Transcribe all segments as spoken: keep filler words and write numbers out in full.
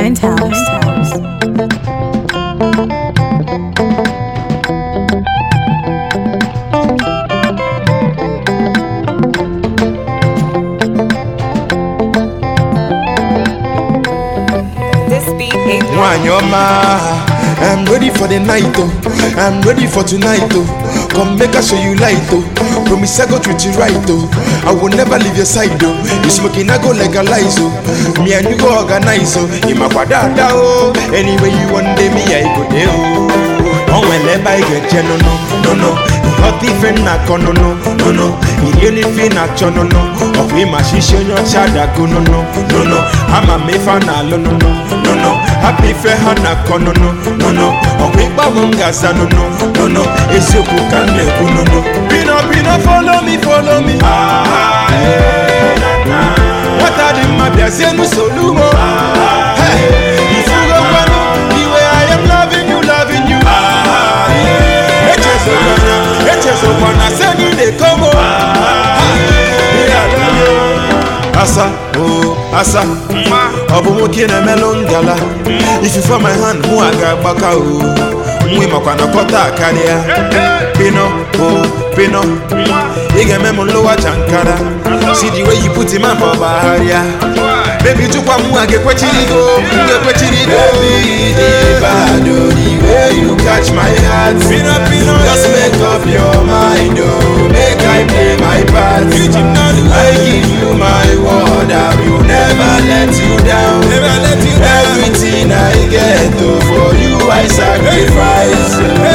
Penthouse. Wanyoma, I'm ready for the night, oh. I'm ready for tonight, oh. Come make us show you light, oh. Promise I go treat you right, oh. I will never leave your side, oh. You smoking, I go legalize, oh. Me and you go organize, oh. In my quadada, oh. Anyway you want day, me I go there, oh. On whenever I get you, no, no, no, no. Hot different na kono, no, no, no. Ili fi na chono, no. Of him a shisho nyo chada go, no, no, no, no. I'm a mefa na lo, no, no, no, no. Happy fair hana kono, no, no, no. Of him ba mungaza, no, no, no, no. Esi oku kane ku, no, no. Pino, pino, follow me, follow me. Ah, hey, na, na. What are the mabias, yenu solumo? Hey, if you go kwano, the way I am loving you, loving you. Ah, hey. Echezo wana seni de komo. Asa, oh, asa. Obu mokine melongala. If you for my hand, mu aga baka oh. Mwi makwana kota karia. Pino, oh, pino. Ige memo lowa chankara. See the way you put him up for baharia. Baby, tu kwa mu age kwa chirigo, nge kwa chirigo. Baby, bado the way you catch my heart. Pino, pino, just make up your mind, oh. Make I play my part. I give you my word, I will never let you down. Never let you down. Everything I get, oh, for you I sacrifice.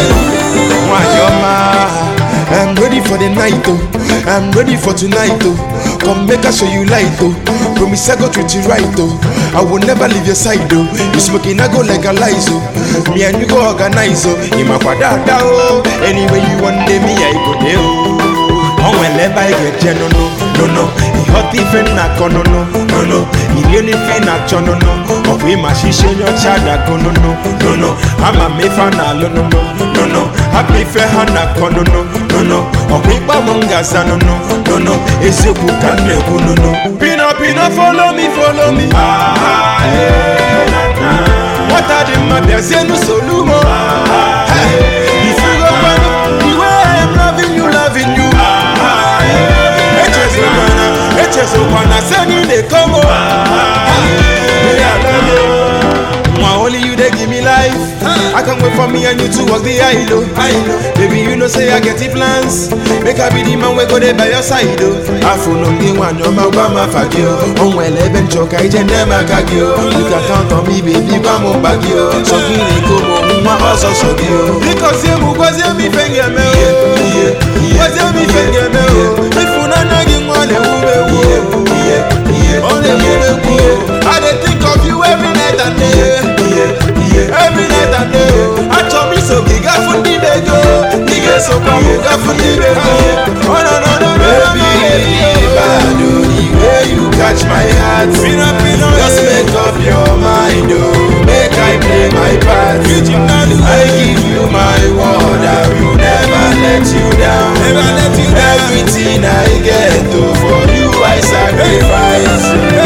Wanyoma, I'm ready for the night, oh. I'm ready for tonight, oh. Come make us show you light, oh. Promise I go treat you right, oh. I will never leave your side, oh. You smoking, I go legalize, oh. Me and you go organize, oh. In my quadada, oh. Anyway you want day, me I go there, oh. On whenever I get you, no, no, no, no. Hot different na kono, no, no, no. Ili fi na chono, no. Of him a shisho nyo chada go, no, no, no, no. I'm a mefa na lo, no, no, no, no. Happy fair hana kono, no, no, no. Of him ba mungaza, no, no, no, no. Esi oku kane ku, no, no. Pino, pino, follow me, follow me. Ah, hey, na, na. What are the mabias, yenu solumo? Ah, hey, if you go back, the way I am loving you, loving you. Ah, hey, Echezo wana, Echezo wana, seni de komo. Ah, hey, I love you. Mwa only you, they give me life. I can't wait for me and you to walk the aisle, oh. Baby, you know say I get the plans. Make I be the man we go there by your side, oh. I follow the one, you're my mama fagio. On well, even choke, I just never kagio. You can count on me, baby, come on back, yo. So can you come on, my house or so, yo. Because you was you me finger me, was you me finger me, if you not nagging one, you will, yeah, only you, I think of you every night and day. Every night and day, I told me so big, I found the bego. Nigga so come, I found the bego. Oh no no no, baby, bado the way you catch my heart. Just make up your mind, oh. Make I play my part. I give you my word, I will never let you down. Everything I get, oh, for you I sacrifice.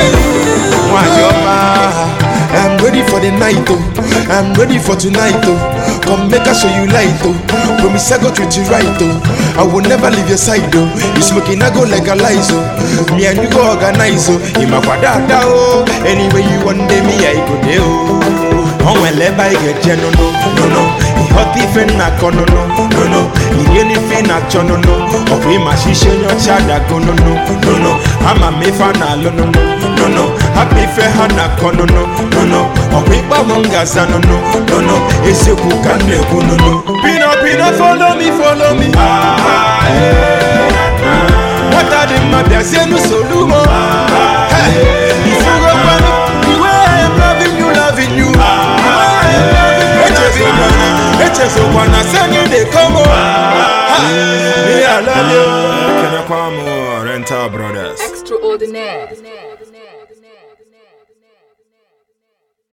Wanyoma, I'm ready for the night, oh. I'm ready for tonight, oh. Come make us show you light, oh. Promise I go treat you right, oh. I will never leave your side, oh. You smoking, I go legalize, oh. Me and you go organize, oh. In my quadada, oh. Anyway you want day, me I go there, oh. On whenever I get you, no, no, no, no. Hot different na kono, no, no, no. Ili fi na chono, no. Of him a shisho nyo chada go, no, no, no, no. I'm a mefa na lo, no, no, no, no. Happy fair hana kono, no, no, no. Of him ba mungaza, no, no, no, no. Esi oku kane ku, no, no. Pino, pino, follow me, follow me. Ah, hey, na, na. What are the mabias, yenu solumo? Ah, hey, if you go kwano, the way I am loving you, loving you. Ah, hey, Echezo wana, Echezo wana, seni de komo. Ah, hey, I love you. Kena kwamo, Rental Brothers. Extraordinaire.